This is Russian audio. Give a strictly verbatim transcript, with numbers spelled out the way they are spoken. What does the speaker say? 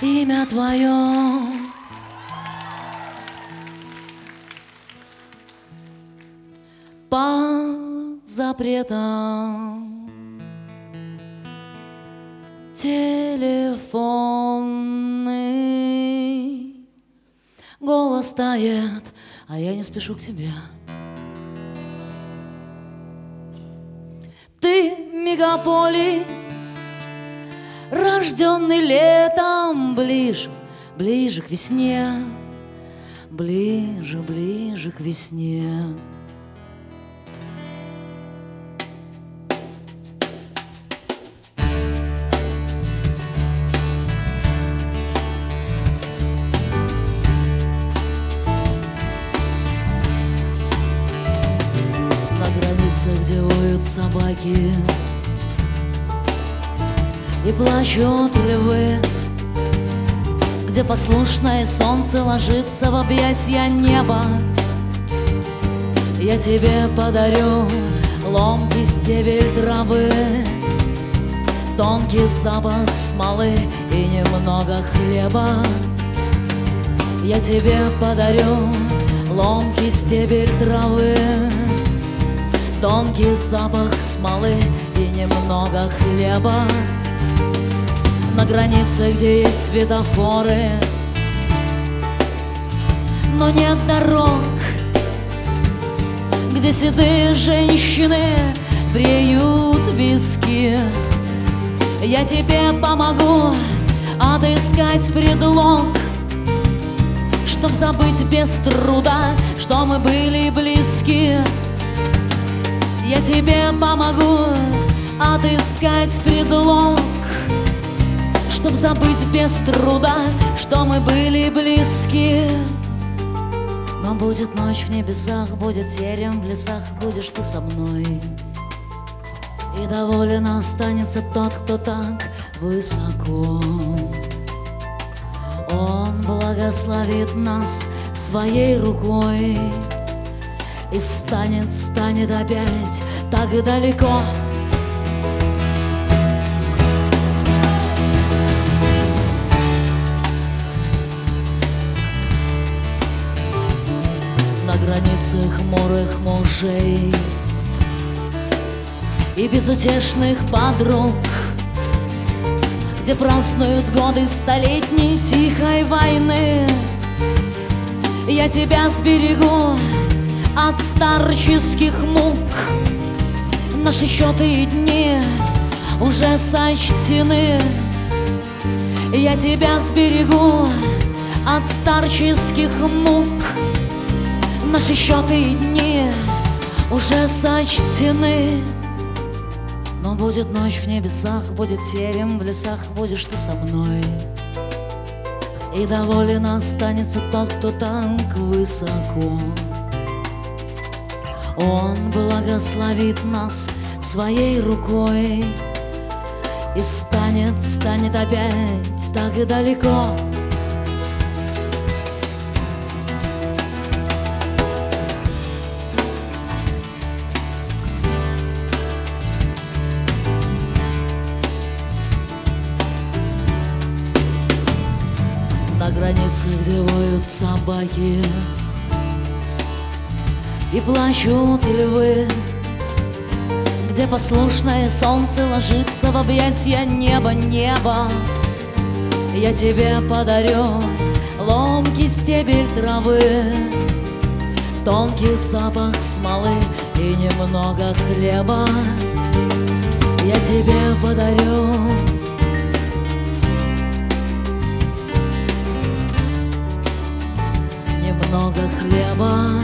имя твое. Под запретом телефонный голос тает, а я не спешу к тебе. Ты мегаполис, рожденный летом, ближе, ближе к весне, ближе, ближе к весне. Где воют собаки и плачут львы, где послушное солнце ложится в объятья неба, я тебе подарю ломкий стебель травы, тонкий запах смолы и немного хлеба. Я тебе подарю ломкий стебель травы, тонкий запах смолы и немного хлеба. На границе, где есть светофоры, но нет дорог, где седые женщины бреют виски, я тебе помогу отыскать предлог, чтоб забыть без труда, что мы были близки. Я тебе помогу отыскать предлог, чтоб забыть без труда, что мы были близки. Но будет ночь в небесах, будет терем в лесах, будешь ты со мной. И доволен останется тот, кто так высоко. Он благословит нас своей рукой, и станет, станет опять так далеко. На границе хмурых мужей и безутешных подруг, где празднуют годы столетней тихой войны, я тебя сберегу от старческих мук. Наши счеты и дни уже сочтены. Я тебя сберегу от старческих мук. Наши счеты и дни уже сочтены. Но будет ночь в небесах, будет терем в лесах, будешь ты со мной. И доволен останется тот, кто так высоко. Он благословит нас своей рукой, и станет, станет опять так и далеко. На границе, где воют собаки и плачут львы, где послушное солнце ложится в объятья неба, неба, я тебе подарю ломкий стебель травы, тонкий запах смолы и немного хлеба. Я тебе подарю немного хлеба.